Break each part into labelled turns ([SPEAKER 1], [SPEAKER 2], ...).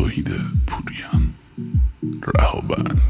[SPEAKER 1] وحید پوریان رهابند.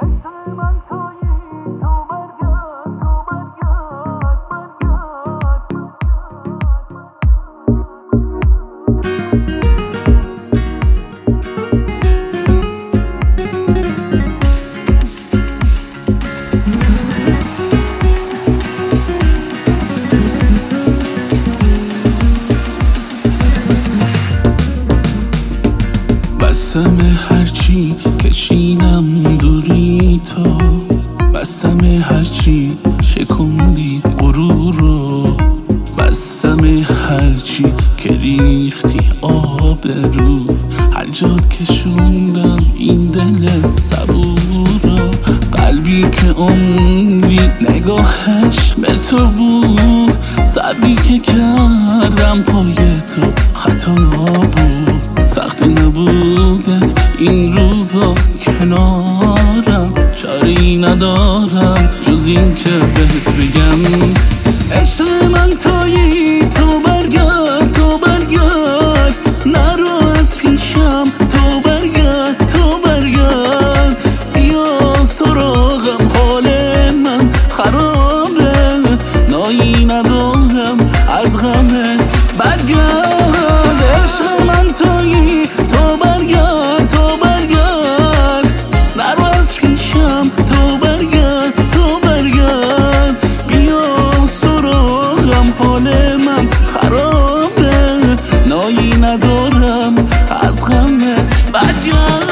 [SPEAKER 2] بستم هرچی کشیدم دوری تو، بستم هرچی شکندی غرور رو، بستم هرچی که ریختی آب رو، هر جا کشوندم این دل صبور رو. قلبی که عمری نگاهش به تو بود، صبری که کردم پای تو خطا بود. سخت نبودت این روزا کنارم، چاره‌ای ندارم جز این که بهت بگم عشق من تویی، تو برگرد تو برگرد، نرو از پیشم، تو برگرد تو برگرد، بیا سراغم، حال من خرابه، نایی ندارم از غمت، برگرد عشق من تویی، تو برگرد تو برگرد، نرو از پیشم، تو برگرد تو برگرد، بیا سراغم، حال من خرابه، نایی ندارم از غمت، برگرد.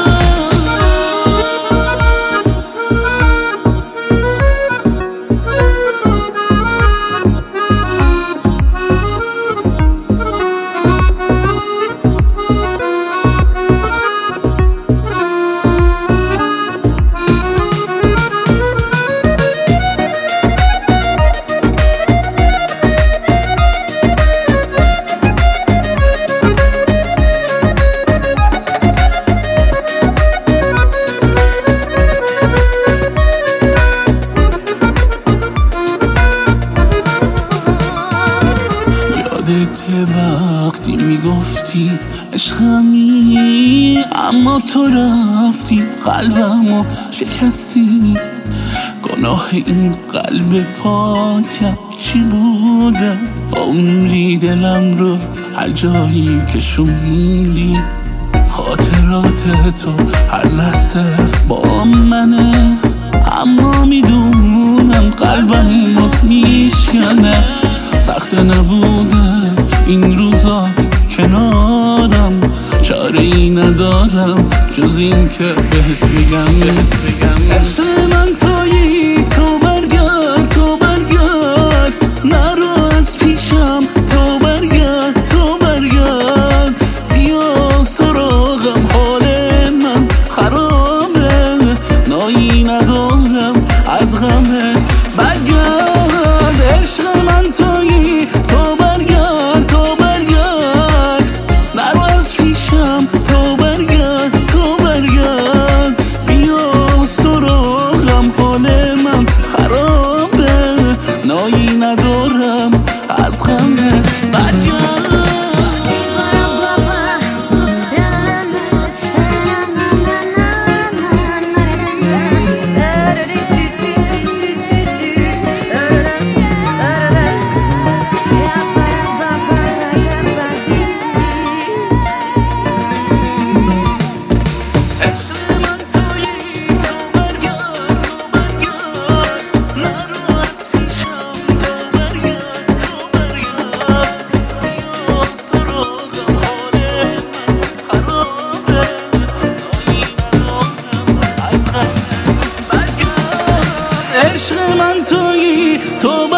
[SPEAKER 2] یادت وقتی میگفتی عشقمی، اما تو رفتی قلبمو شکستی، گناه این قلب پاکم چی بوده؟ عمری دلم رو هر جایی که شوندی، خاطرات تو هر لحظه با منه، اما میدونم قلبم باز میشکنه. سخت نبوده این روزا کنارم، چاره‌ای ندارم جز این که بهت بگم عشق من تویی، تو برگرد تو برگرد، نرو از پیشم، تو برگرد تو برگرد، بیا سراغم، حال من خرابه، نایی ندارم از غمت، برگرد عشق من تویی، تو برگرد تو برگرد، نرو از پیشم، تو برگرد تو برگرد، بیا سراغم، حال من خرابه، نایی ندارم از غمت، برگرد. عشق من تویی، تو